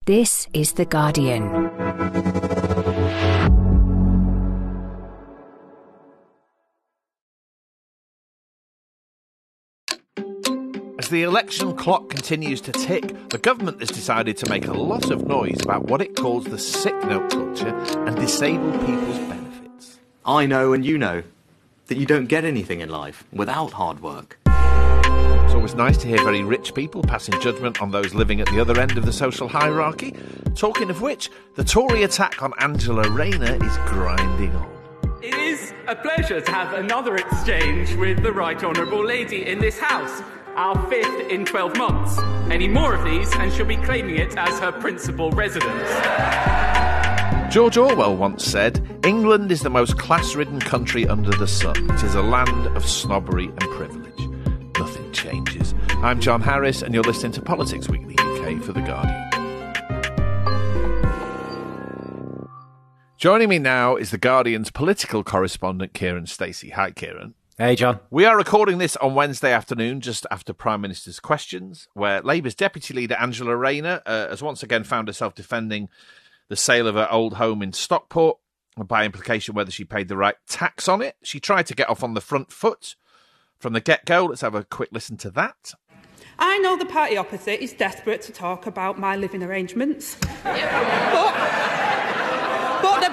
This is The Guardian. As the election clock continues to tick, the government has decided to make a lot of noise about what it calls the sick note culture and disabled people's benefits. I know and you know that you don't get anything in life without hard work. It's always nice to hear very rich people passing judgment on those living at the other end of the social hierarchy. Talking of which, the Tory attack on Angela Rayner is grinding on. It is a pleasure to have another exchange with the Right Honourable Lady in this House. Our 5th in 12 months. Any more of these and she'll be claiming it as her principal residence. George Orwell once said, "England is the most class-ridden country under the sun. It is a land of snobbery and privilege." Nothing changes. I'm John Harris and you're listening to Politics Weekly UK for The Guardian. Joining me now is The Guardian's political correspondent, Kieran Stacey. Hi, Kieran. Hey, John. We are recording this on Wednesday afternoon, just after Prime Minister's Questions, where Labour's Deputy Leader Angela Rayner has once again found herself defending the sale of her old home in Stockport, and by implication whether she paid the right tax on it. She tried to get off on the front foot from the get-go. Let's have a quick listen to that. I know the party opposite is desperate to talk about my living arrangements. But the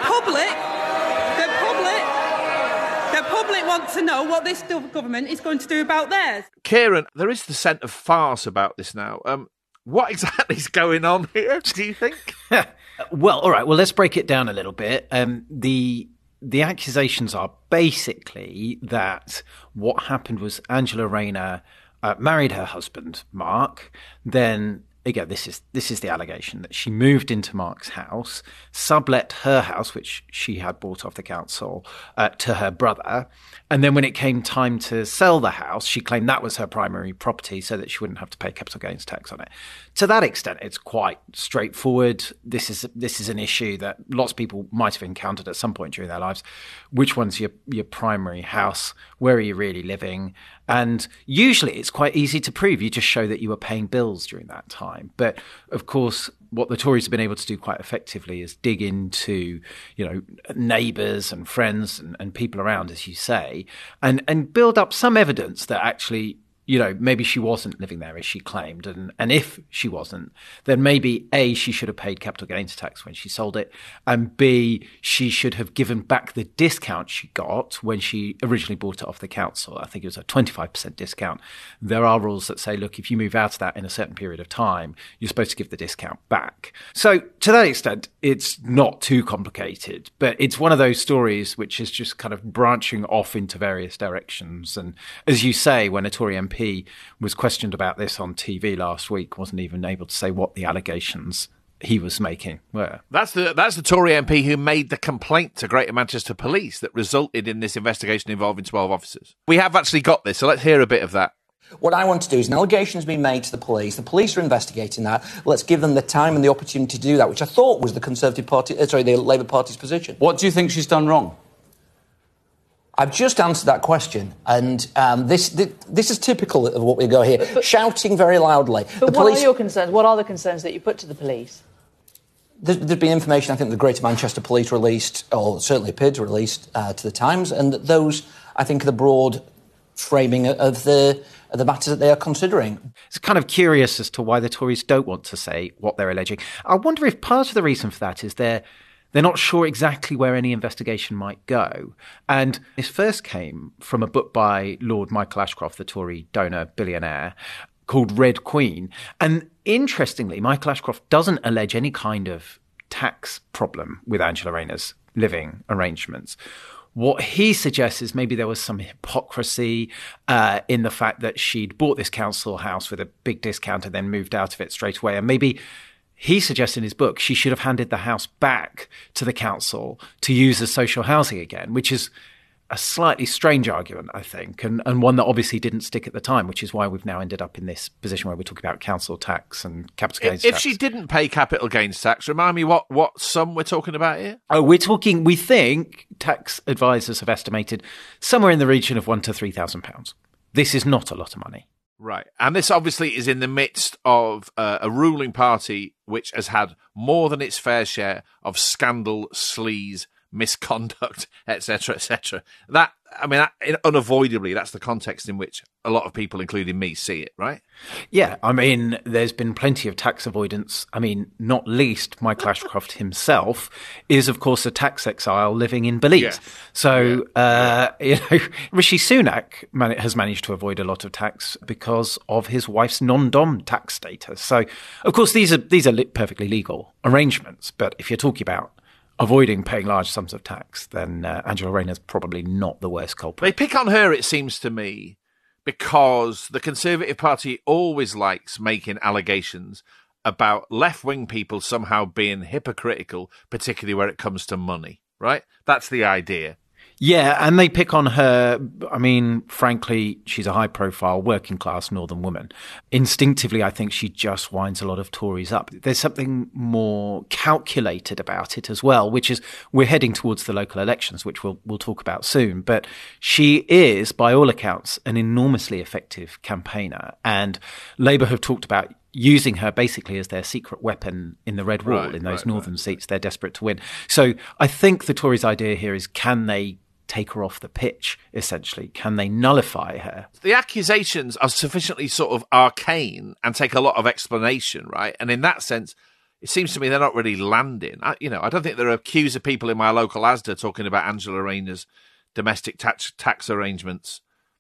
public want to know what this government is going to do about theirs. Kieran, there is the scent of farce about this now. What exactly is going on here, do you think? Well, all right. Well, let's break it down a little bit. The accusations are basically that what happened was Angela Rayner married her husband, Mark. Then, again, this is the allegation that she moved into Mark's house, sublet her house, which she had bought off the council, to her brother. And then when it came time to sell the house, she claimed that was her primary property so that she wouldn't have to pay capital gains tax on it. To that extent, it's quite straightforward. This is an issue that lots of people might have encountered at some point during their lives. Which one's your primary house? Where are you really living? And usually it's quite easy to prove. You just show that you were paying bills during that time. But of course, what the Tories have been able to do quite effectively is dig into, neighbours and friends and people around, as you say, and build up some evidence that actually, maybe she wasn't living there as she claimed. And if she wasn't, then maybe A, she should have paid capital gains tax when she sold it. And B, she should have given back the discount she got when she originally bought it off the council. I think it was a 25% discount. There are rules that say, look, if you move out of that in a certain period of time, you're supposed to give the discount back. So to that extent, it's not too complicated, but it's one of those stories which is just kind of branching off into various directions. And as you say, when a Tory MP was questioned about this on TV last week, wasn't even able to say what the allegations he was making were. That's the Tory MP who made the complaint to Greater Manchester Police that resulted in this investigation involving 12 officers. We have actually got this, so let's hear a bit of that. What I want to do is an allegation has been made to the police. The police are investigating that. Let's give them the time and the opportunity to do that, which I thought was the the Labour Party's position. What do you think she's done wrong? I've just answered that question, and this is typical of what we go here, shouting very loudly. But what are your concerns? What are the concerns that you put to the police? There's been information I think the Greater Manchester Police released, or certainly appeared to release to the Times, and those, I think, are the broad framing of the matters that they are considering. It's kind of curious as to why the Tories don't want to say what they're alleging. I wonder if part of the reason for that is they're not sure exactly where any investigation might go. And this first came from a book by Lord Michael Ashcroft, the Tory donor billionaire, called Red Queen. And interestingly, Michael Ashcroft doesn't allege any kind of tax problem with Angela Rayner's living arrangements. What he suggests is maybe there was some hypocrisy in the fact that she'd bought this council house with a big discount and then moved out of it straight away. And maybe he suggests in his book she should have handed the house back to the council to use as social housing again, which is a slightly strange argument, I think, and one that obviously didn't stick at the time, which is why we've now ended up in this position where we're talking about council tax and capital gains tax. If she didn't pay capital gains tax, remind me what sum we're talking about here? Oh, we think tax advisors have estimated somewhere in the region of £1,000 to £3,000. This is not a lot of money. Right. And this obviously is in the midst of a ruling party which has had more than its fair share of scandal, sleaze, misconduct, etc., etc. Unavoidably, that's the context in which a lot of people, including me, see it, right? Yeah, I mean, there's been plenty of tax avoidance. I mean, not least Michael Ashcroft himself is, of course, a tax exile living in Belize. Yeah. So, Rishi Sunak has managed to avoid a lot of tax because of his wife's non-dom tax status. So, of course, these are perfectly legal arrangements. But if you're talking about avoiding paying large sums of tax, then Angela Rayner's probably not the worst culprit. They pick on her, it seems to me, because the Conservative Party always likes making allegations about left-wing people somehow being hypocritical, particularly where it comes to money, right? That's the idea. Yeah, and they pick on her. I mean, frankly, she's a high-profile, working-class northern woman. Instinctively, I think she just winds a lot of Tories up. There's something more calculated about it as well, which is we're heading towards the local elections, which we'll talk about soon. But she is, by all accounts, an enormously effective campaigner. And Labour have talked about using her basically as their secret weapon in the Red Wall, in those northern seats they're desperate to win. So I think the Tories' idea here is, can they take her off the pitch, essentially? Can they nullify her? The accusations are sufficiently sort of arcane and take a lot of explanation, right? And in that sense, it seems to me they're not really landing. I don't think there are accused of people in my local Asda talking about Angela Rayner's domestic tax arrangements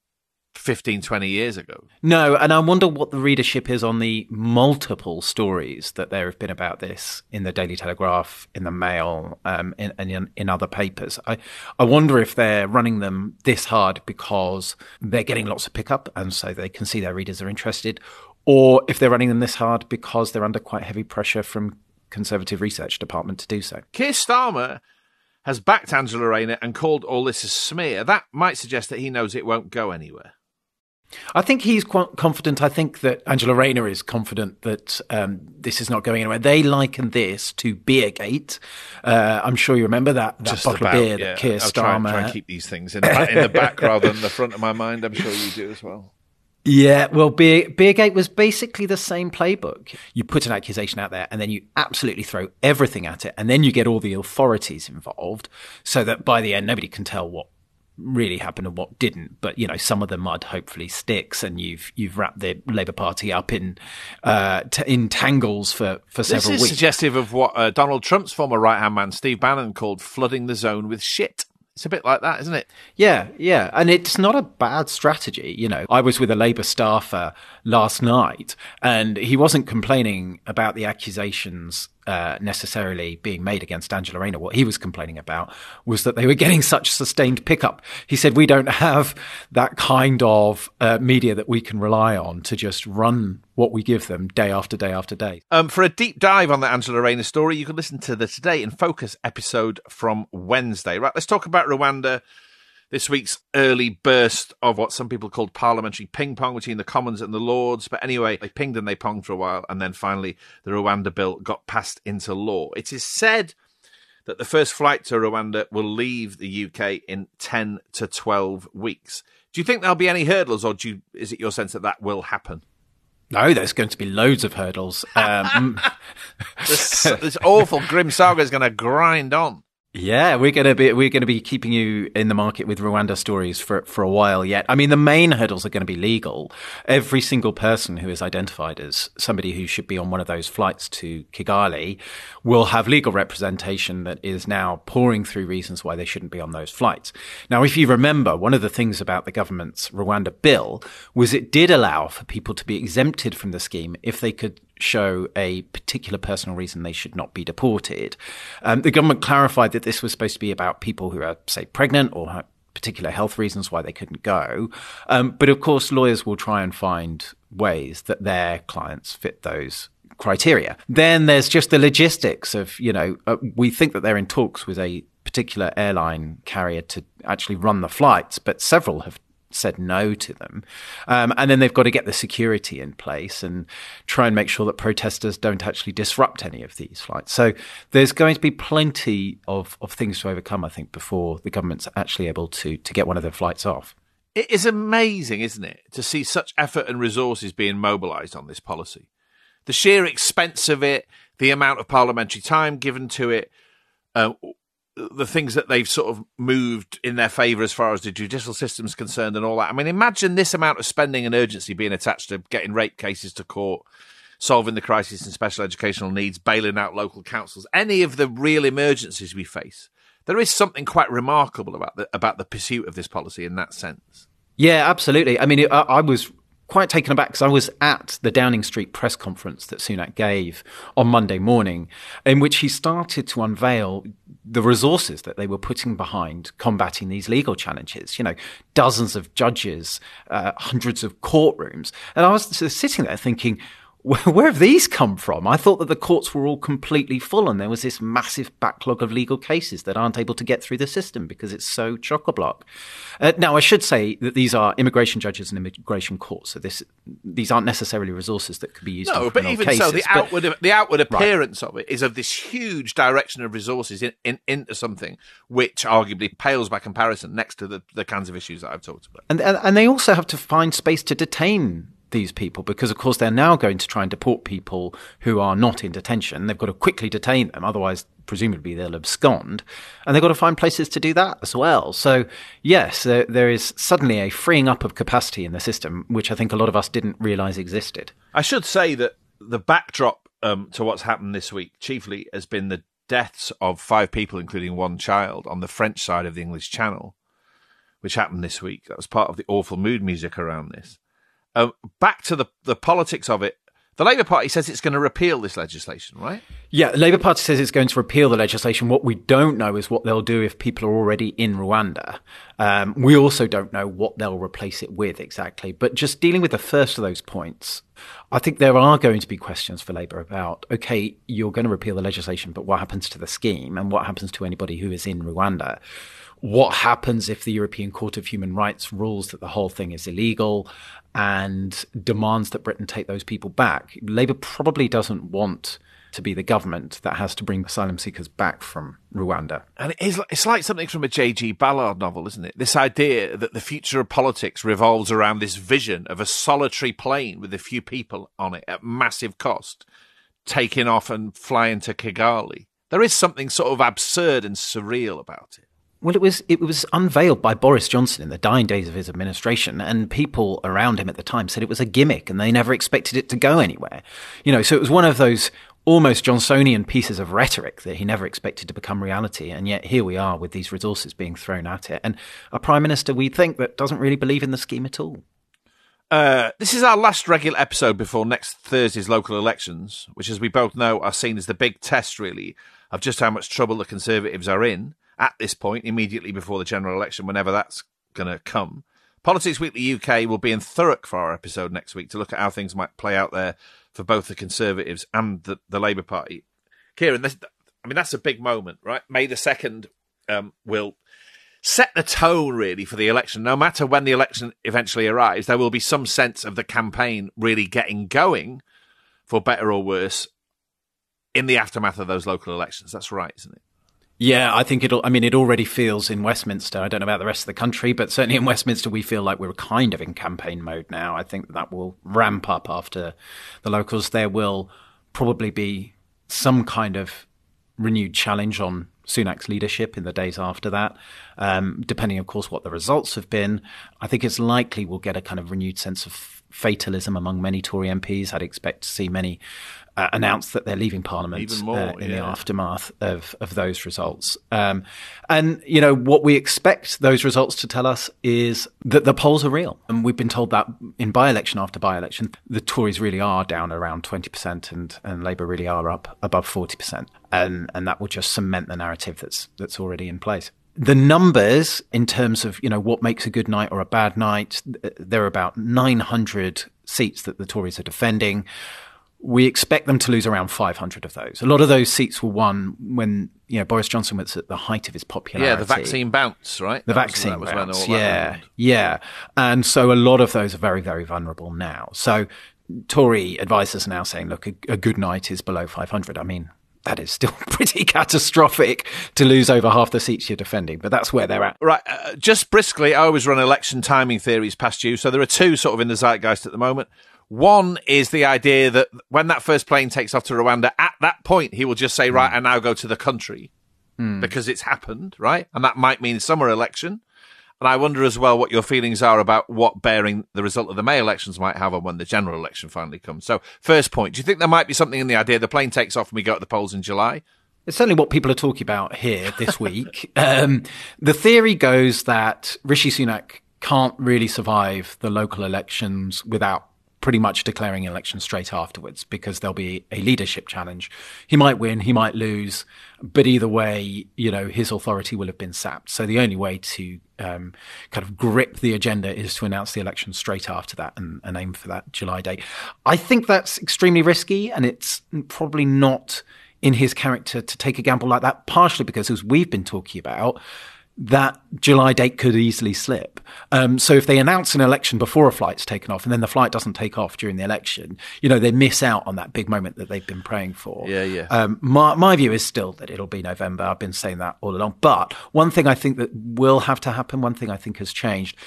15, 20 years ago. No, and I wonder what the readership is on the multiple stories that there have been about this in the Daily Telegraph, in the Mail, in other papers. I wonder if they're running them this hard because they're getting lots of pickup and so they can see their readers are interested, or if they're running them this hard because they're under quite heavy pressure from Conservative Research Department to do so. Keir Starmer has backed Angela Rayner and called all this a smear. That might suggest that he knows it won't go anywhere. I think he's quite confident. I think that Angela Rayner is confident that this is not going anywhere. They liken this to Beergate. I'm sure you remember that bottle of beer that Keir Starmer... Try and keep these things in the back rather than the front of my mind. I'm sure you do as well. Yeah, well, Beergate was basically the same playbook. You put an accusation out there and then you absolutely throw everything at it, and then you get all the authorities involved so that by the end nobody can tell what really happened and what didn't. But some of the mud hopefully sticks, and you've wrapped the Labour Party up in tangles for several weeks. This is suggestive of what Donald Trump's former right hand man Steve Bannon called flooding the zone with shit. It's a bit like that, isn't it? Yeah. And it's not a bad strategy. I was with a Labour staffer last night and he wasn't complaining about the accusations necessarily being made against Angela Rayner. What he was complaining about was that they were getting such sustained pickup. He said, we don't have that kind of media that we can rely on to just run what we give them day after day after day. For a deep dive on the Angela Rayner story, you can listen to the Today in Focus episode from Wednesday. Right, let's talk about Rwanda. This week's early burst of what some people called parliamentary ping-pong between the Commons and the Lords. But anyway, they pinged and they ponged for a while, and then finally the Rwanda bill got passed into law. It is said that the first flight to Rwanda will leave the UK in 10 to 12 weeks. Do you think there'll be any hurdles, or is it your sense that that will happen? No, there's going to be loads of hurdles. This awful grim saga is going to grind on. Yeah, we're going to be keeping you in the market with Rwanda stories for a while yet. I mean, the main hurdles are going to be legal. Every single person who is identified as somebody who should be on one of those flights to Kigali will have legal representation that is now pouring through reasons why they shouldn't be on those flights. Now, if you remember, one of the things about the government's Rwanda bill was it did allow for people to be exempted from the scheme if they could show a particular personal reason they should not be deported. The government clarified that this was supposed to be about people who are, say, pregnant or have particular health reasons why they couldn't go. But of course, lawyers will try and find ways that their clients fit those criteria. Then there's just the logistics of, we think that they're in talks with a particular airline carrier to actually run the flights, but several have said no to them. And then they've got to get the security in place and try and make sure that protesters don't actually disrupt any of these flights. So there's going to be plenty of things to overcome, I think, before the government's actually able to get one of the flights off. It is amazing, isn't it, to see such effort and resources being mobilised on this policy. The sheer expense of it, the amount of parliamentary time given to it, the things that they've sort of moved in their favour as far as the judicial system is concerned and all that. I mean, imagine this amount of spending and urgency being attached to getting rape cases to court, solving the crisis in special educational needs, bailing out local councils, any of the real emergencies we face. There is something quite remarkable about the pursuit of this policy in that sense. Yeah, absolutely. I mean, I was quite taken aback because I was at the Downing Street press conference that Sunak gave on Monday morning, in which he started to unveil the resources that they were putting behind combating these legal challenges. You know, dozens of judges, hundreds of courtrooms. And I was sitting there thinking, where have these come from? I thought that the courts were all completely full and there was this massive backlog of legal cases that aren't able to get through the system because it's so chock-a-block. Now, I should say that these are immigration judges and immigration courts, so these aren't necessarily resources that could be used in criminal cases. No, but even so, the outward appearance of it is of this huge direction of resources into something which arguably pales by comparison next to the kinds of issues that I've talked about. And they also have to find space to detain these people because, of course, they're now going to try and deport people who are not in detention. They've got to quickly detain them, otherwise presumably they'll abscond, and they've got to find places to do that as well. So yes, there is suddenly a freeing up of capacity in the system, which I think a lot of us didn't realise existed. I should say that the backdrop to what's happened this week chiefly has been the deaths of 5 people, including 1 child, on the French side of the English Channel, which happened this week. That was part of the awful mood music around this. Back to the politics of it, the Labour Party says it's going to repeal this legislation, right? Yeah, the Labour Party says it's going to repeal the legislation. What we don't know is what they'll do if people are already in Rwanda. We also don't know what they'll replace it with exactly. But just dealing with the first of those points, I think there are going to be questions for Labour about, OK, you're going to repeal the legislation, but what happens to the scheme and what happens to anybody who is in Rwanda? What happens if the European Court of Human Rights rules that the whole thing is illegal and demands that Britain take those people back? Labour probably doesn't want to be the government that has to bring asylum seekers back from Rwanda. And it's like something from a J.G. Ballard novel, isn't it? This idea that the future of politics revolves around this vision of a solitary plane with a few people on it at massive cost, taking off and flying to Kigali. There is something sort of absurd and surreal about it. Well, it was unveiled by Boris Johnson in the dying days of his administration, and people around him at the time said it was a gimmick and they never expected it to go anywhere. You know, so it was one of those almost Johnsonian pieces of rhetoric that he never expected to become reality. And yet here we are with these resources being thrown at it. And a prime minister, we think, that doesn't really believe in the scheme at all. This is our last regular episode before next Thursday's local elections, which, as we both know, are seen as the big test, really, of just how much trouble the Conservatives are in at this point, immediately before the general election, whenever that's going to come. Politics Weekly UK will be in Thurrock for our episode next week to look at how things might play out there for both the Conservatives and the Labour Party. Kieran, that's a big moment, right? May the 2nd will set the tone, really, for the election. No matter when the election eventually arrives, there will be some sense of the campaign really getting going, for better or worse, in the aftermath of those local elections. That's right, isn't it? Yeah, I think it already feels in Westminster. I don't know about the rest of the country, but certainly in Westminster, we feel like we're kind of in campaign mode now. I think that will ramp up after the locals. There will probably be some kind of renewed challenge on Sunak's leadership in the days after that, depending, of course, what the results have been. I think it's likely we'll get a kind of renewed sense of fatalism among many Tory MPs. I'd expect to see many announce that they're leaving Parliament in the aftermath of those results. And, you know, what we expect those results to tell us is that the polls are real. And we've been told that in by-election after by-election, the Tories really are down around 20% and Labour really are up above 40%. And that will just cement the narrative that's already in place. The numbers in terms of, you know, what makes a good night or a bad night, there are about 900 seats that the Tories are defending. We expect them to lose around 500 of those. A lot of those seats were won when, you know, Boris Johnson was at the height of his popularity. Yeah, the vaccine bounce, right? The vaccine bounce, yeah. And so a lot of those are very, very vulnerable now. So Tory advisors are now saying, look, a good night is below 500. I mean, that is still pretty catastrophic to lose over half the seats you're defending, but that's where they're at. Right. Just briskly, I always run election timing theories past you. So there are two sort of in the zeitgeist at the moment. One is the idea that when that first plane takes off to Rwanda, at that point, he will just say, right, I now go to the country because it's happened, right? And that might mean summer election. And I wonder as well what your feelings are about what bearing the result of the May elections might have on when the general election finally comes. So, first point, do you think there might be something in the idea the plane takes off and we go to the polls in July? It's certainly what people are talking about here this week. The theory goes that Rishi Sunak can't really survive the local elections without pretty much declaring an election straight afterwards, because there'll be a leadership challenge. He might win, he might lose, but either way, his authority will have been sapped. So the only way to kind of grip the agenda is to announce the election straight after that and aim for that July date. I think that's extremely risky, and it's probably not in his character to take a gamble like that, partially because, as we've been talking about, that July date could easily slip. So if they announce an election before a flight's taken off and then the flight doesn't take off during the election, they miss out on that big moment that they've been praying for. Yeah. My view is still that it'll be November. I've been saying that all along. But one thing I think that will have to happen, one thing I think has changed,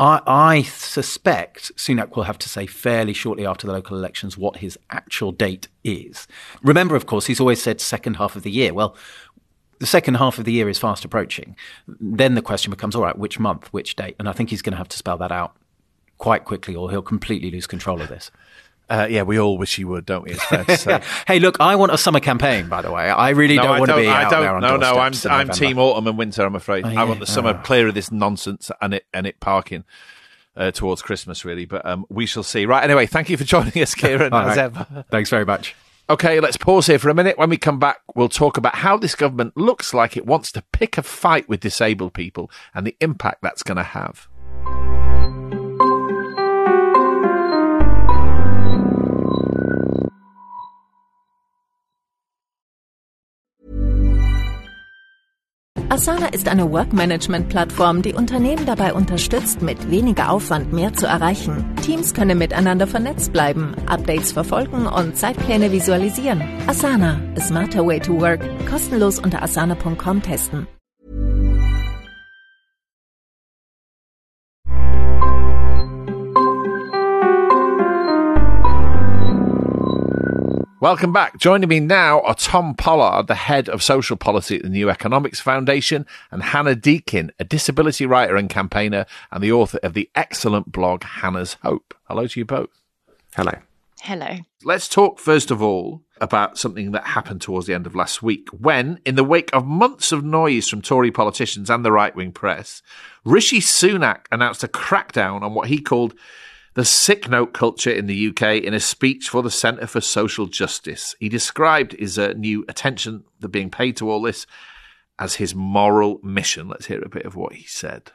I suspect Sunak will have to say fairly shortly after the local elections what his actual date is. Remember, of course, he's always said second half of the year. Well, the second half of the year is fast approaching. Then the question becomes, all right, which month, which date? And I think he's going to have to spell that out quite quickly or he'll completely lose control of this. Yeah, we all wish he would, don't we? It's fair to say. Hey, look, I want a summer campaign, by the way. I really don't want to be out there on doorsteps. I'm team autumn and winter, I'm afraid. I want the summer clear of this nonsense and it parking towards Christmas, really. But we shall see. Right, anyway, thank you for joining us, Kieran, as ever. Thanks very much. Okay, let's pause here for a minute. When we come back, we'll talk about how this government looks like it wants to pick a fight with disabled people and the impact that's going to have. Asana ist eine Work-Management-Plattform, die Unternehmen dabei unterstützt, mit weniger Aufwand mehr zu erreichen. Teams können miteinander vernetzt bleiben, Updates verfolgen und Zeitpläne visualisieren. Asana, a smarter way to work. Kostenlos unter asana.com testen. Welcome back. Joining me now are Tom Pollard, the head of social policy at the New Economics Foundation, and Hannah Deakin, a disability writer and campaigner and the author of the excellent blog Hannah's Hope. Hello to you both. Hello. Hello. Let's talk first of all about something that happened towards the end of last week when, in the wake of months of noise from Tory politicians and the right-wing press, Rishi Sunak announced a crackdown on what he called the sick note culture in the UK in a speech for the Centre for Social Justice. He described his new attention that being paid to all this as his moral mission. Let's hear a bit of what he said.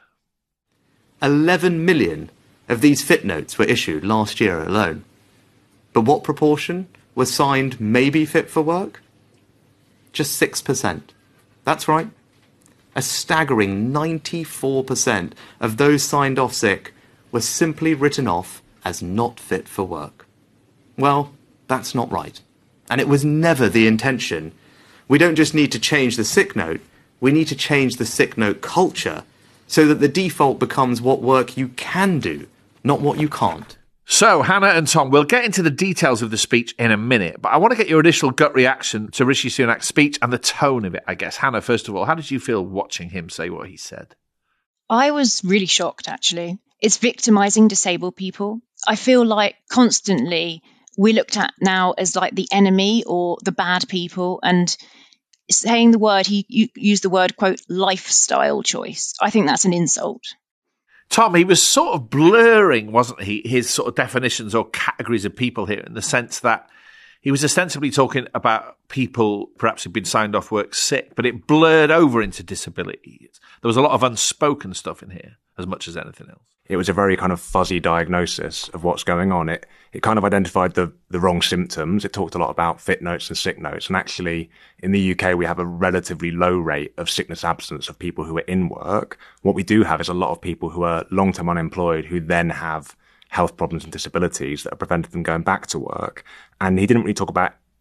11 million of these fit notes were issued last year alone. But what proportion were signed maybe fit for work? Just 6%. That's right. A staggering 94% of those signed off sick were simply written off as not fit for work. Well, that's not right. And it was never the intention. We don't just need to change the sick note, we need to change the sick note culture so that the default becomes what work you can do, not what you can't. So, Hannah and Tom, we'll get into the details of the speech in a minute, but I want to get your initial gut reaction to Rishi Sunak's speech and the tone of it, I guess. Hannah, first of all, how did you feel watching him say what he said? I was really shocked, actually. It's victimizing disabled people. I feel like constantly we're looked at now as like the enemy or the bad people, and saying the word, he used the word, quote, lifestyle choice. I think that's an insult. Tom, he was sort of blurring, wasn't he, his sort of definitions or categories of people here, in the sense that he was ostensibly talking about people perhaps who'd been signed off work sick, but it blurred over into disability. There was a lot of unspoken stuff in here as much as anything else. It was a very kind of fuzzy diagnosis of what's going on. It kind of identified the wrong symptoms. It talked a lot about fit notes and sick notes. And actually, in the UK, we have a relatively low rate of sickness absence of people who are in work. What we do have is a lot of people who are long-term unemployed who then have health problems and disabilities that have prevented them going back to work. And he didn't really talk about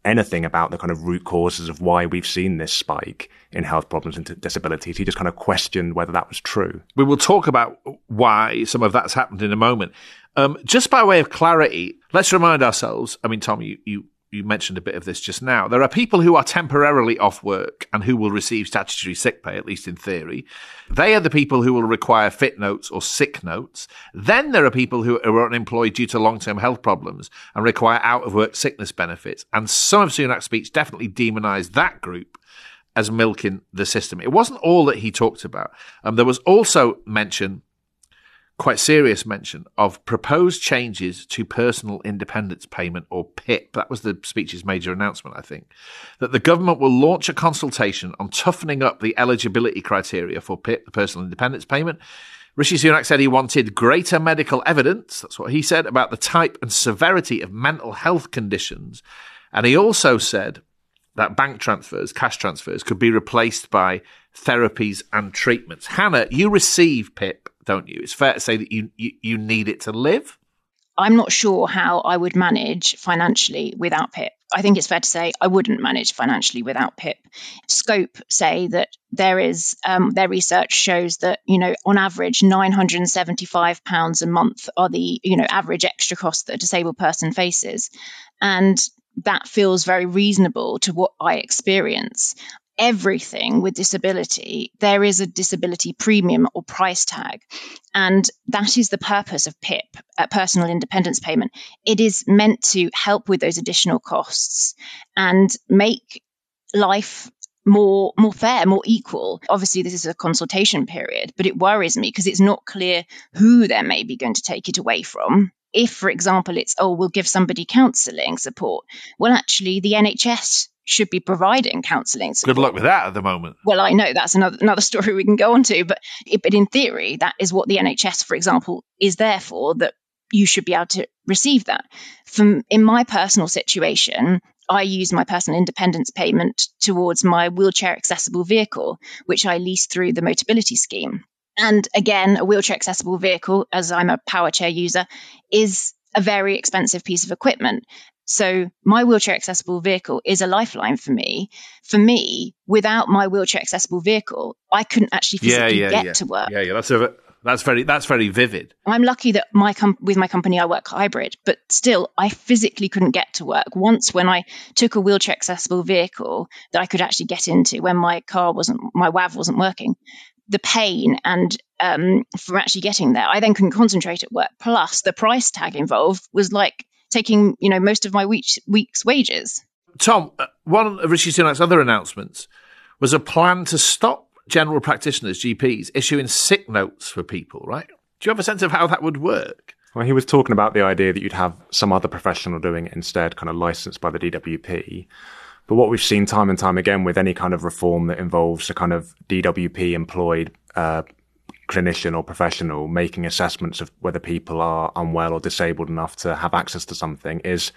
anything about the kind of root causes of why we've seen this spike in health problems and disabilities. He just kind of questioned whether that was true. We will talk about why some of that's happened in a moment. Just by way of clarity, let's remind ourselves, I mean, Tom, you mentioned a bit of this just now. There are people who are temporarily off work and who will receive statutory sick pay, at least in theory. They are the people who will require fit notes or sick notes. Then there are people who are unemployed due to long-term health problems and require out-of-work sickness benefits. And some of Sunak's speech definitely demonised that group as milking the system. It wasn't all that he talked about. There was also quite serious mention of proposed changes to personal independence payment, or PIP. That was the speech's major announcement, I think, that the government will launch a consultation on toughening up the eligibility criteria for PIP, the personal independence payment. Rishi Sunak said he wanted greater medical evidence, that's what he said, about the type and severity of mental health conditions. And he also said that bank transfers, cash transfers, could be replaced by therapies and treatments. Hannah, you receive PIP, don't you? It's fair to say that you need it to live? I'm not sure how I would manage financially without PIP. I think it's fair to say I wouldn't manage financially without PIP. Scope say that there is, their research shows that, on average, £975 a month are the, average extra cost that a disabled person faces. And that feels very reasonable to what I experience. Everything with disability, there is a disability premium or price tag. And that is the purpose of PIP, personal independence payment. It is meant to help with those additional costs and make life more fair, more equal. Obviously, this is a consultation period, but it worries me because it's not clear who they're maybe going to take it away from. If, for example, it's, we'll give somebody counselling support. Well, actually, the NHS should be providing counselling support. Good luck with that at the moment. Well, I know that's another story we can go on to, but in theory, that is what the NHS, for example, is there for, that you should be able to receive that. In my personal situation, I use my personal independence payment towards my wheelchair accessible vehicle, which I lease through the Motability scheme. And again, a wheelchair accessible vehicle, as I'm a power chair user, is a very expensive piece of equipment. So my wheelchair accessible vehicle is a lifeline for me. For me, without my wheelchair accessible vehicle, I couldn't actually physically get to work. Yeah. That's very vivid. I'm lucky that with my company I work hybrid, but still I physically couldn't get to work. Once when I took a wheelchair accessible vehicle that I could actually get into when my WAV wasn't working, the pain and from actually getting there, I then couldn't concentrate at work. Plus the price tag involved was like taking, most of my week's wages. Tom, one of Rishi Sunak's other announcements was a plan to stop general practitioners, GPs, issuing sick notes for people, right? Do you have a sense of how that would work? Well, he was talking about the idea that you'd have some other professional doing it instead, kind of licensed by the DWP. But what we've seen time and time again with any kind of reform that involves a kind of DWP employed clinician or professional making assessments of whether people are unwell or disabled enough to have access to something is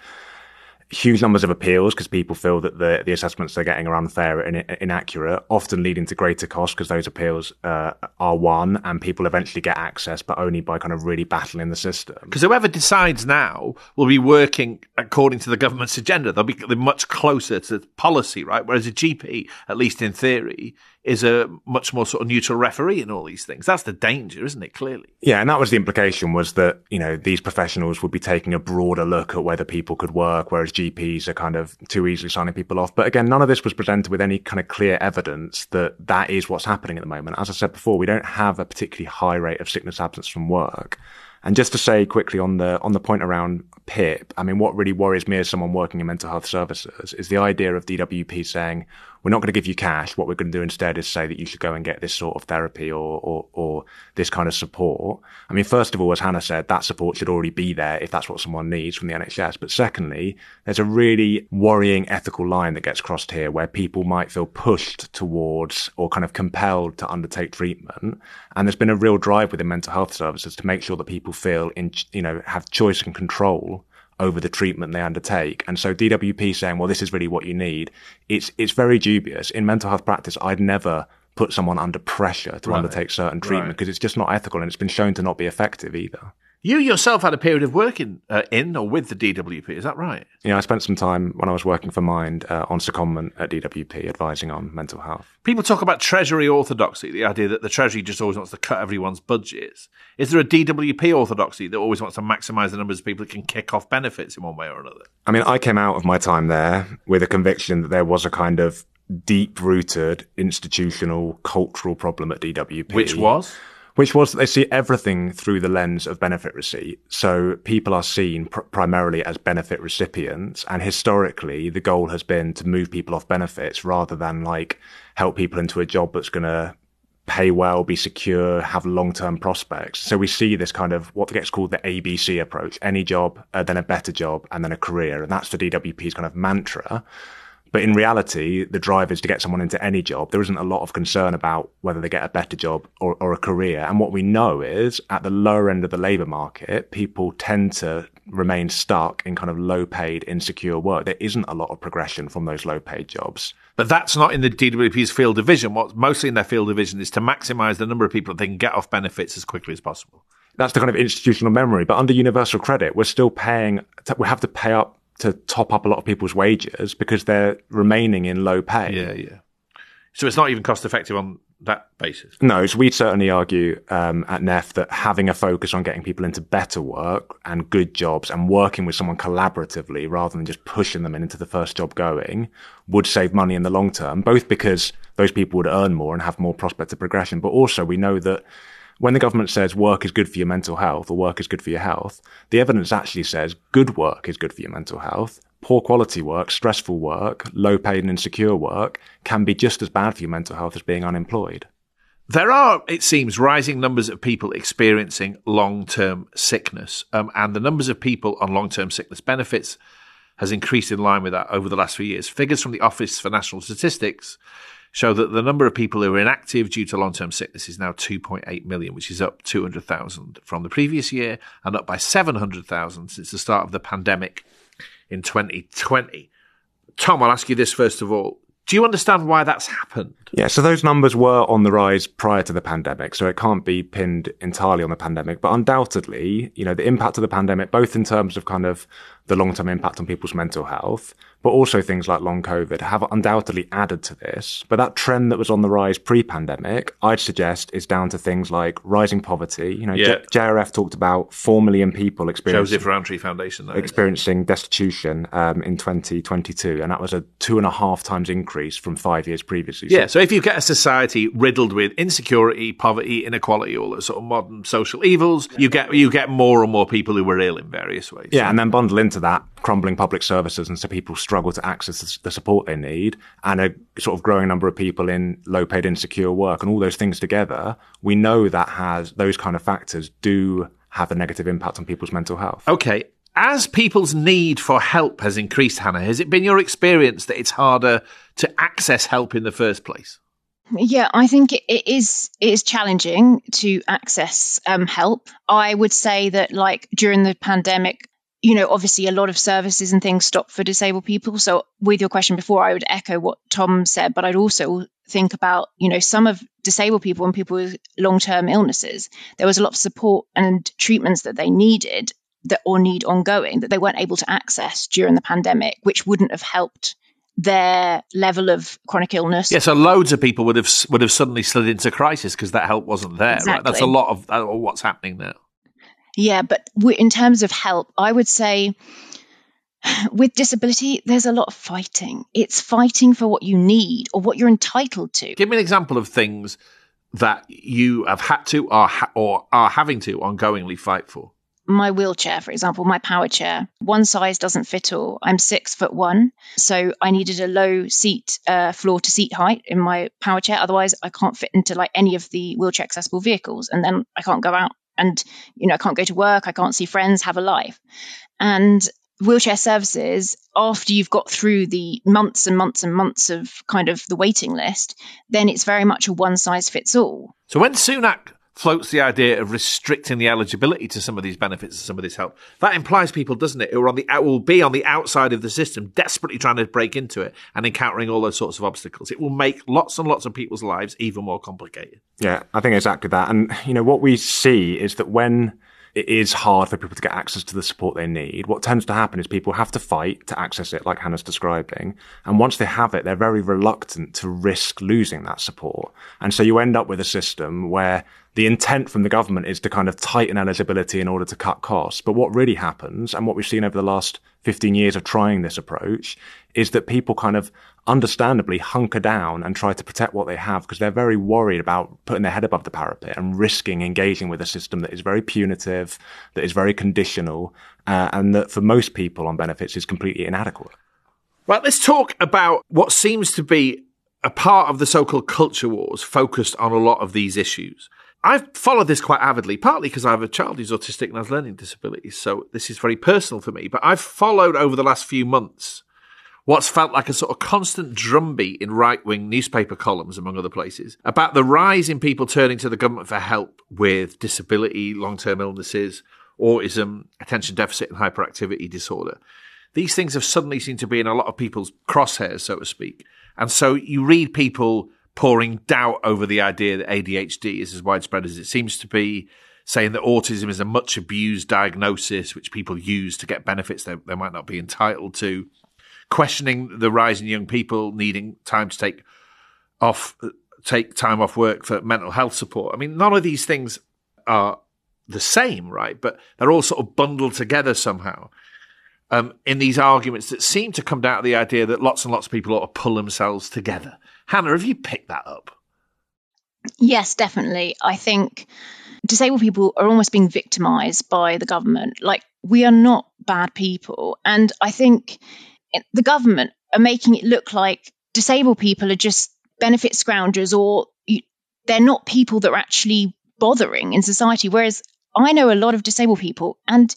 huge numbers of appeals because people feel that the assessments they're getting are unfair and inaccurate, often leading to greater costs because those appeals are won and people eventually get access, but only by kind of really battling the system. Because whoever decides now will be working according to the government's agenda. They'll be much closer to policy, right? Whereas a GP, at least in theory, is a much more sort of neutral referee in all these things. That's the danger, isn't it, clearly? Yeah, and that was the implication, was that, these professionals would be taking a broader look at whether people could work, whereas GPs are kind of too easily signing people off. But again, none of this was presented with any kind of clear evidence that that is what's happening at the moment. As I said before, we don't have a particularly high rate of sickness absence from work. And just to say quickly on the point around PIP, I mean, what really worries me as someone working in mental health services is the idea of DWP saying, we're not going to give you cash. What we're going to do instead is say that you should go and get this sort of therapy or this kind of support. I mean, first of all, as Hannah said, that support should already be there if that's what someone needs from the NHS. But secondly, there's a really worrying ethical line that gets crossed here where people might feel pushed towards or kind of compelled to undertake treatment. And there's been a real drive within mental health services to make sure that people feel have choice and control over the treatment they undertake. And so DWP saying, well, this is really what you need, it's very dubious. In mental health practice, I'd never put someone under pressure to undertake certain treatment because it's just not ethical and it's been shown to not be effective either. You yourself had a period of working in or with the DWP, is that right? Yeah, I spent some time when I was working for Mind on secondment at DWP, advising on mental health. People talk about Treasury orthodoxy, the idea that the Treasury just always wants to cut everyone's budgets. Is there a DWP orthodoxy that always wants to maximise the numbers of people that can kick off benefits in one way or another? I mean, I came out of my time there with a conviction that there was a kind of deep-rooted institutional, cultural problem at DWP. Which was? Which was that they see everything through the lens of benefit receipt. So people are seen primarily as benefit recipients. And historically, the goal has been to move people off benefits rather than like help people into a job that's going to pay well, be secure, have long-term prospects. So we see this kind of what gets called the ABC approach, any job, then a better job, and then a career. And that's the DWP's kind of mantra. But in reality, the drive is to get someone into any job. There isn't a lot of concern about whether they get a better job or a career. And what we know is at the lower end of the labour market, people tend to remain stuck in kind of low-paid, insecure work. There isn't a lot of progression from those low-paid jobs. But that's not in the DWP's field division. What's mostly in their field division is to maximise the number of people that they can get off benefits as quickly as possible. That's the kind of institutional memory. But under universal credit, we're still paying, we have to pay up to top up a lot of people's wages because they're remaining in low pay. Yeah. So it's not even cost effective on that basis? No, so we'd certainly argue at NEF that having a focus on getting people into better work and good jobs and working with someone collaboratively rather than just pushing them into the first job going would save money in the long term, both because those people would earn more and have more prospect of progression, but also we know that when the government says work is good for your mental health or work is good for your health, the evidence actually says good work is good for your mental health. Poor quality work, stressful work, low paid and insecure work can be just as bad for your mental health as being unemployed. There are, it seems, rising numbers of people experiencing long-term sickness, and the numbers of people on long-term sickness benefits has increased in line with that over the last few years. Figures from the Office for National Statistics show that the number of people who are inactive due to long-term sickness is now 2.8 million, which is up 200,000 from the previous year and up by 700,000 since the start of the pandemic in 2020. Tom, I'll ask you this first of all. Do you understand why that's happened? Yeah, so those numbers were on the rise prior to the pandemic, so it can't be pinned entirely on the pandemic. But undoubtedly, you know, the impact of the pandemic, both in terms of kind of the long-term impact on people's mental health, but also things like long COVID have undoubtedly added to this. But that trend that was on the rise pre-pandemic, I'd suggest is down to things like rising poverty. You know, JRF talked about 4 million people experiencing Joseph Rowntree Foundation experiencing destitution in 2022, and that was a 2.5 times increase from 5 years previously. Yeah, so if you get a society riddled with insecurity, poverty, inequality, all those sort of modern social evils, you get more and more people who are ill in various ways. Yeah, and then bundle into that crumbling public services, and so people struggle to access the support they need, and a sort of growing number of people in low-paid, insecure work, and all those things together, we know that those kind of factors do have a negative impact on people's mental health. Okay. As people's need for help has increased, Hannah, has it been your experience that it's harder to access help in the first place? Yeah, I think it is challenging to access help. I would say that, like, during the pandemic, you know, obviously a lot of services and things stopped for disabled people. So with your question before, I would echo what Tom said, but I'd also think about, you know, some of disabled people and people with long-term illnesses. There was a lot of support and treatments that they needed or need ongoing that they weren't able to access during the pandemic, which wouldn't have helped their level of chronic illness. Yeah, so loads of people would have suddenly slid into crisis because that help wasn't there. Exactly. Right? That's a lot of what's happening now. Yeah, but in terms of help, I would say with disability, there's a lot of fighting. It's fighting for what you need or what you're entitled to. Give me an example of things that you have had to or are having to ongoingly fight for. My wheelchair, for example, my power chair, one size doesn't fit all. I'm 6'1", so I needed a low seat, floor to seat height in my power chair. Otherwise, I can't fit into like any of the wheelchair accessible vehicles, and then I can't go out and, you know, I can't go to work, I can't see friends, have a life. And wheelchair services, after you've got through the months and months and months of kind of the waiting list, then it's very much a one size fits all. So when Sunak floats the idea of restricting the eligibility to some of these benefits and some of this help, that implies people, doesn't it, who will be on the outside of the system, desperately trying to break into it and encountering all those sorts of obstacles. It will make lots and lots of people's lives even more complicated. Yeah, I think exactly that. And, you know, what we see is that when it is hard for people to get access to the support they need. What tends to happen is people have to fight to access it, like Hannah's describing. And once they have it, they're very reluctant to risk losing that support. And so you end up with a system where the intent from the government is to kind of tighten eligibility in order to cut costs. But what really happens, and what we've seen over the last 15 years of trying this approach, is that people kind of understandably hunker down and try to protect what they have because they're very worried about putting their head above the parapet and risking engaging with a system that is very punitive, that is very conditional, and that for most people on benefits is completely inadequate. Right, let's talk about what seems to be a part of the so-called culture wars focused on a lot of these issues. I've followed this quite avidly, partly because I have a child who's autistic and has learning disabilities, so this is very personal for me. But I've followed over the last few months what's felt like a sort of constant drumbeat in right-wing newspaper columns, among other places, about the rise in people turning to the government for help with disability, long-term illnesses, autism, attention deficit and hyperactivity disorder. These things have suddenly seemed to be in a lot of people's crosshairs, so to speak. And so you read people pouring doubt over the idea that ADHD is as widespread as it seems to be, saying that autism is a much abused diagnosis which people use to get benefits they might not be entitled to, questioning the rise in young people needing time to take time off work for mental health support. I mean, none of these things are the same, right? But they're all sort of bundled together somehow in these arguments that seem to come down to the idea that lots and lots of people ought to pull themselves together. Hannah, have you picked that up? Yes, definitely. I think disabled people are almost being victimized by the government. Like, we are not bad people. And I think the government are making it look like disabled people are just benefit scroungers, or they're not people that are actually bothering in society. Whereas I know a lot of disabled people and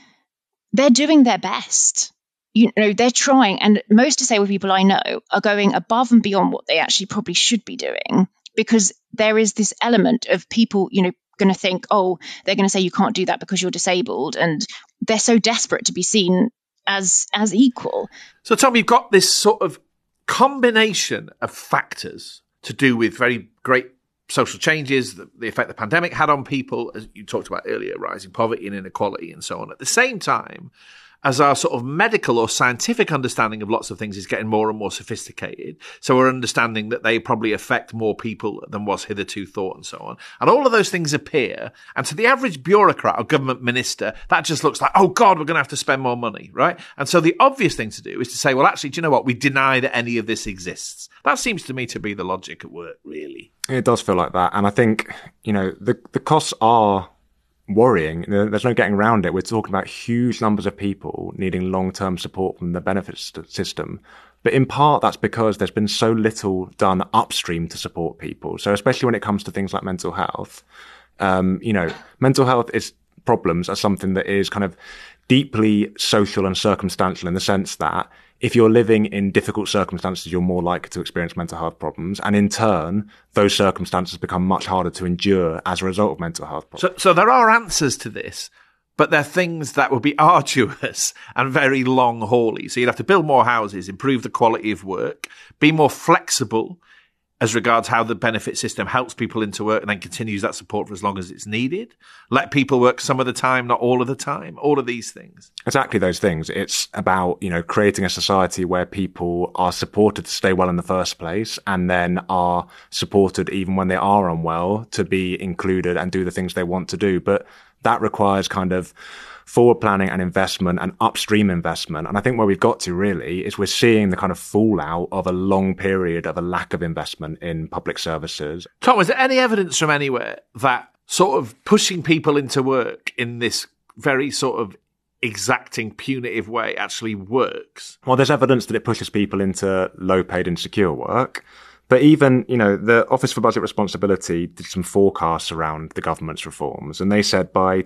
they're doing their best. You know, they're trying, and most disabled people I know are going above and beyond what they actually probably should be doing, because there is this element of people, you know, going to think, oh, they're going to say you can't do that because you're disabled, and they're so desperate to be seen as equal. So, Tom, you've got this sort of combination of factors to do with very great social changes, the effect the pandemic had on people, as you talked about earlier, rising poverty and inequality and so on. At the same time, as our sort of medical or scientific understanding of lots of things is getting more and more sophisticated, so we're understanding that they probably affect more people than was hitherto thought and so on. And all of those things appear, and to the average bureaucrat or government minister, that just looks like, oh God, we're going to have to spend more money, right? And so the obvious thing to do is to say, well, actually, do you know what? We deny that any of this exists. That seems to me to be the logic at work, really. It does feel like that. And I think, you know, the costs are worrying. There's no getting around it. We're talking about huge numbers of people needing long-term support from the benefits system. But in part, that's because there's been so little done upstream to support people. So especially when it comes to things like mental health, you know, mental health problems are something that is kind of deeply social and circumstantial, in the sense that if you're living in difficult circumstances, you're more likely to experience mental health problems. And in turn, those circumstances become much harder to endure as a result of mental health problems. So there are answers to this, but they're things that would be arduous and very long-hauly. So you'd have to build more houses, improve the quality of work, be more flexible as regards how the benefit system helps people into work and then continues that support for as long as it's needed. Let people work some of the time, not all of the time. All of these things. Exactly those things. It's about, you know, creating a society where people are supported to stay well in the first place, and then are supported even when they are unwell to be included and do the things they want to do. But that requires kind of forward planning and investment and upstream investment. And I think where we've got to really is we're seeing the kind of fallout of a long period of a lack of investment in public services. Tom, is there any evidence from anywhere that sort of pushing people into work in this very sort of exacting, punitive way actually works? Well, there's evidence that it pushes people into low-paid, insecure work. But even, you know, the Office for Budget Responsibility did some forecasts around the government's reforms, and they said by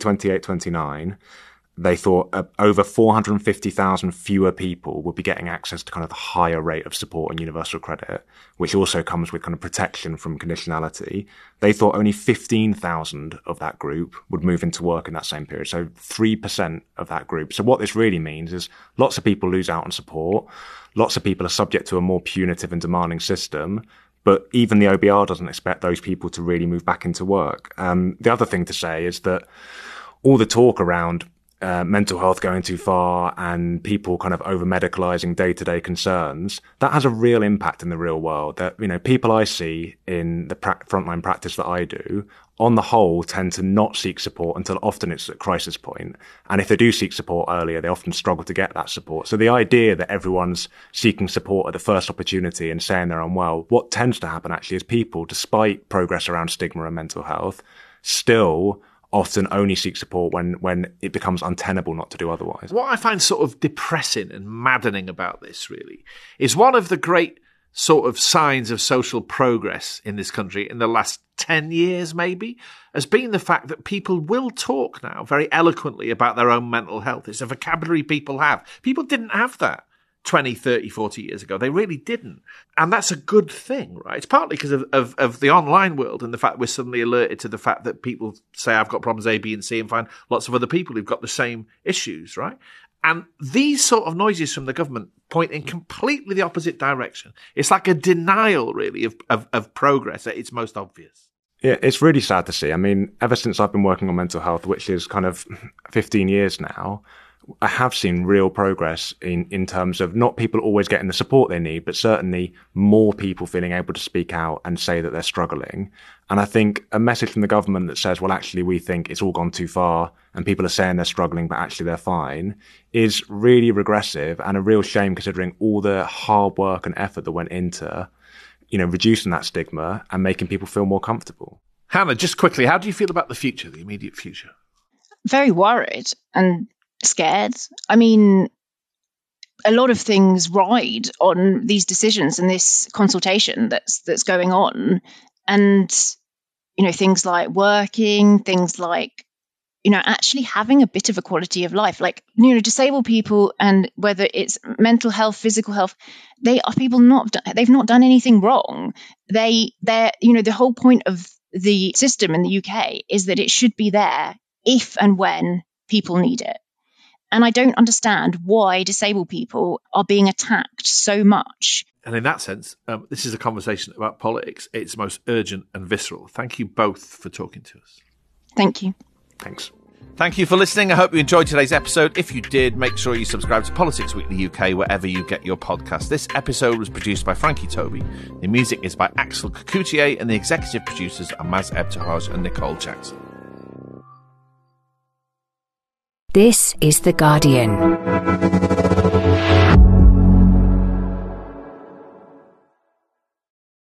2028-29, they thought over 450,000 fewer people would be getting access to kind of the higher rate of support and universal credit, which also comes with kind of protection from conditionality. They thought only 15,000 of that group would move into work in that same period. So 3% of that group. So what this really means is lots of people lose out on support. Lots of people are subject to a more punitive and demanding system. But even the OBR doesn't expect those people to really move back into work. The other thing to say is that all the talk around mental health going too far and people kind of over-medicalising day-to-day concerns, that has a real impact in the real world. That, you know, people I see in the frontline practice that I do, on the whole, tend to not seek support until often it's at crisis point. And if they do seek support earlier, they often struggle to get that support. So the idea that everyone's seeking support at the first opportunity and saying they're unwell, what tends to happen actually is people, despite progress around stigma and mental health, still often only seek support when it becomes untenable not to do otherwise. What I find sort of depressing and maddening about this, really, is one of the great sort of signs of social progress in this country in the last 10 years, maybe, has been the fact that people will talk now very eloquently about their own mental health. It's a vocabulary people have. People didn't have that 20, 30, 40 years ago. They really didn't. And that's a good thing, right? It's partly because of the online world and the fact we're suddenly alerted to the fact that people say, I've got problems A, B, and C, and find lots of other people who've got the same issues, right? And these sort of noises from the government point in completely the opposite direction. It's like a denial, really, of progress at its most obvious. Yeah, it's really sad to see. I mean, ever since I've been working on mental health, which is kind of 15 years now, I have seen real progress in terms of not people always getting the support they need, but certainly more people feeling able to speak out and say that they're struggling. And I think a message from the government that says, well, actually, we think it's all gone too far and people are saying they're struggling, but actually they're fine, is really regressive and a real shame considering all the hard work and effort that went into, you know, reducing that stigma and making people feel more comfortable. Hannah, just quickly, how do you feel about the future, the immediate future? Very worried and scared. I mean, a lot of things ride on these decisions and this consultation that's going on. And, you know, things like working, things like, you know, actually having a bit of a quality of life, like, you know, disabled people, and whether it's mental health, physical health, they are people they've not done anything wrong. They're, you know, the whole point of the system in the UK is that it should be there if and when people need it. And I don't understand why disabled people are being attacked so much. And in that sense, this is a conversation about politics. It's most urgent and visceral. Thank you both for talking to us. Thank you. Thanks. Thank you for listening. I hope you enjoyed today's episode. If you did, make sure you subscribe to Politics Weekly UK wherever you get your podcast. This episode was produced by Frankie Toby. The music is by Axel Kacoutier, and the executive producers are Maz Ebtehaj and Nicole Jackson. This is The Guardian.